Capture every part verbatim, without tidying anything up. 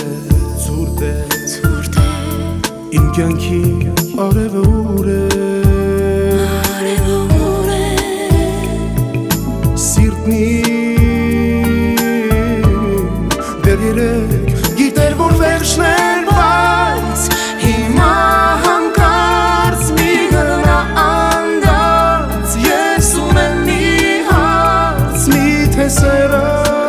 ցուրտ է իմ կյանքի արևը ուր է սիրտն իմ դեռ երեկ գիտեր որ վերջն էր բայց հիմա հանկարծ մի գնա անդարձ ես ունեմ մի հարց միթե սերը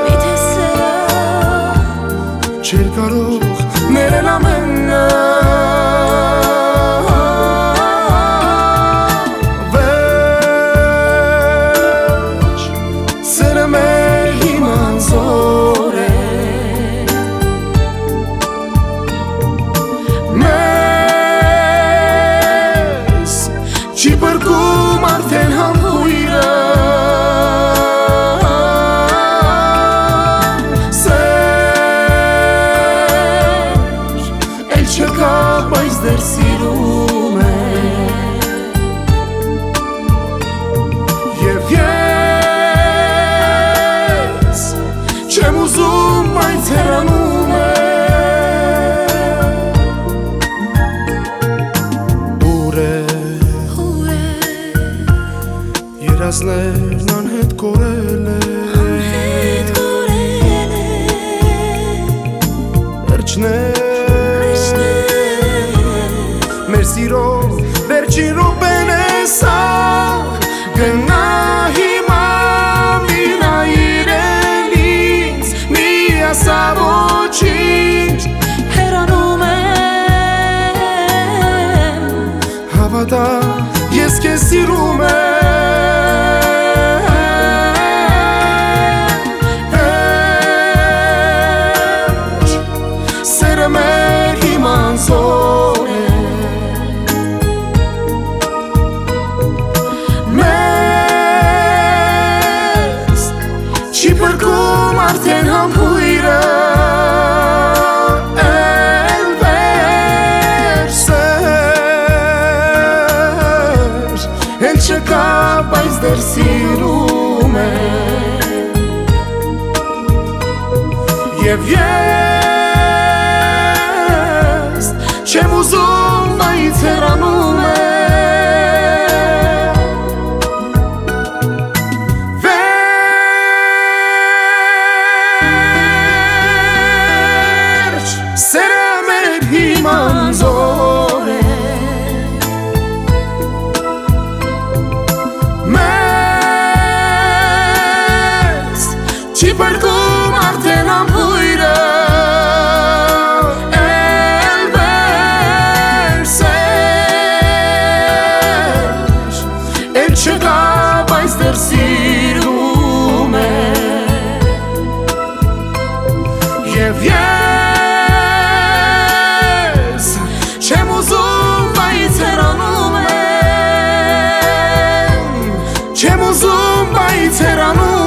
չէր կարող ներել ամենը վերջ սերը մեր հիմա զոր է մեզ չի պրկում արդեն համբույրը չկա, բայց դեռ սիրում է և ես չեմ ուզում, բայց հեռանում է ուր է երազներն անհետ կորել է վերջներ մեր սիրո վերջին րոպեն է սա գնա հիմա մի նայիր էլ ինձ մի ասա ոչինչ հեռանում եմ հավատա ես քեզ սիրում եմ սերը մեր հիմա զոր է չի պրկում արդեն համբույրը էլ վերջ սեր էլ չկա բայց դեռ սիրում է և ես չեմ ուզում բայց հեռանում է զոր է մեզ չի պրկում արդեն համբույրը էլ վերջ սեր էլ չկա բայց դեռ սիրում է և ես չեմ ուզում, բայց հեռանում եմ չեմ ուզում, բայց հեռանում